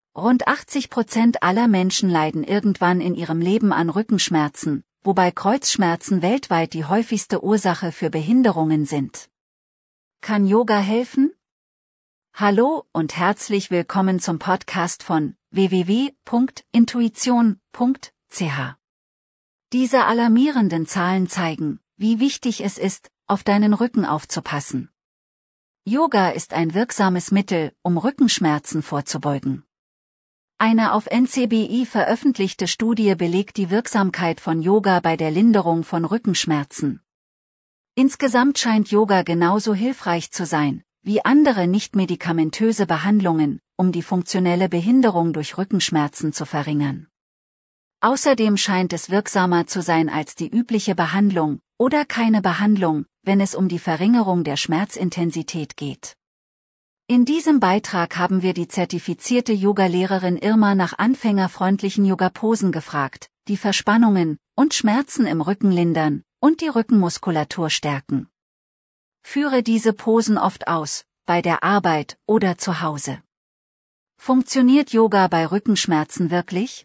Rund 80% aller Menschen leiden irgendwann in ihrem Leben an Rückenschmerzen, wobei Kreuzschmerzen weltweit die häufigste Ursache für Behinderungen sind. Kann Yoga helfen? Hallo und herzlich willkommen zum Podcast von www.intuition.ch. Diese alarmierenden Zahlen zeigen, wie wichtig es ist, auf deinen Rücken aufzupassen. Yoga ist ein wirksames Mittel, um Rückenschmerzen vorzubeugen. Eine auf NCBI veröffentlichte Studie belegt die Wirksamkeit von Yoga bei der Linderung von Rückenschmerzen. Insgesamt scheint Yoga genauso hilfreich zu sein wie andere nichtmedikamentöse Behandlungen, um die funktionelle Behinderung durch Rückenschmerzen zu verringern. Außerdem scheint es wirksamer zu sein als die übliche Behandlung oder keine Behandlung, wenn es um die Verringerung der Schmerzintensität geht. In diesem Beitrag haben wir die zertifizierte Yogalehrerin Irma nach anfängerfreundlichen Yogaposen gefragt, die Verspannungen und Schmerzen im Rücken lindern und die Rückenmuskulatur stärken. Führe diese Posen oft aus, bei der Arbeit oder zu Hause. Funktioniert Yoga bei Rückenschmerzen wirklich?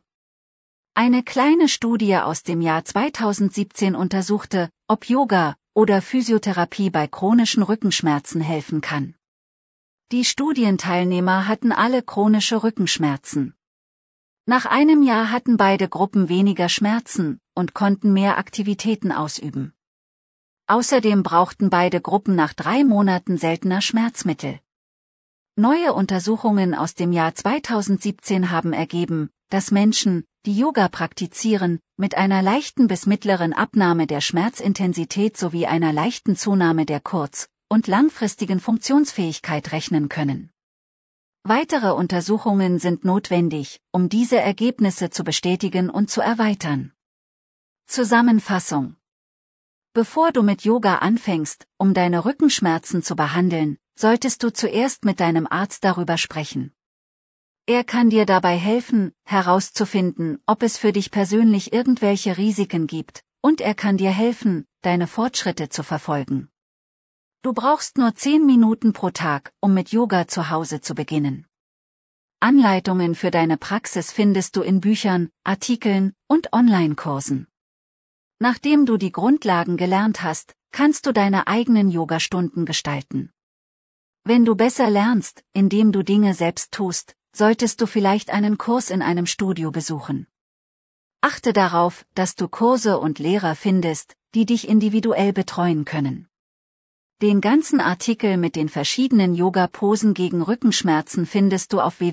Eine kleine Studie aus dem Jahr 2017 untersuchte, ob Yoga oder Physiotherapie bei chronischen Rückenschmerzen helfen kann. Die Studienteilnehmer hatten alle chronische Rückenschmerzen. Nach einem Jahr hatten beide Gruppen weniger Schmerzen und konnten mehr Aktivitäten ausüben. Außerdem brauchten beide Gruppen nach 3 Monaten seltener Schmerzmittel. Neue Untersuchungen aus dem Jahr 2017 haben ergeben, dass Menschen, die Yoga praktizieren, mit einer leichten bis mittleren Abnahme der Schmerzintensität sowie einer leichten Zunahme der kurz- und langfristigen Funktionsfähigkeit rechnen können. Weitere Untersuchungen sind notwendig, um diese Ergebnisse zu bestätigen und zu erweitern. Zusammenfassung: Bevor du mit Yoga anfängst, um deine Rückenschmerzen zu behandeln, solltest du zuerst mit deinem Arzt darüber sprechen. Er kann dir dabei helfen, herauszufinden, ob es für dich persönlich irgendwelche Risiken gibt, und er kann dir helfen, deine Fortschritte zu verfolgen. Du brauchst nur 10 Minuten pro Tag, um mit Yoga zu Hause zu beginnen. Anleitungen für deine Praxis findest du in Büchern, Artikeln und Online-Kursen. Nachdem du die Grundlagen gelernt hast, kannst du deine eigenen Yogastunden gestalten. Wenn du besser lernst, indem du Dinge selbst tust, solltest du vielleicht einen Kurs in einem Studio besuchen. Achte darauf, dass du Kurse und Lehrer findest, die dich individuell betreuen können. Den ganzen Artikel mit den verschiedenen Yoga-Posen gegen Rückenschmerzen findest du auf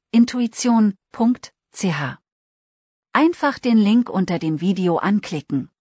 www.intuition.ch. Einfach den Link unter dem Video anklicken.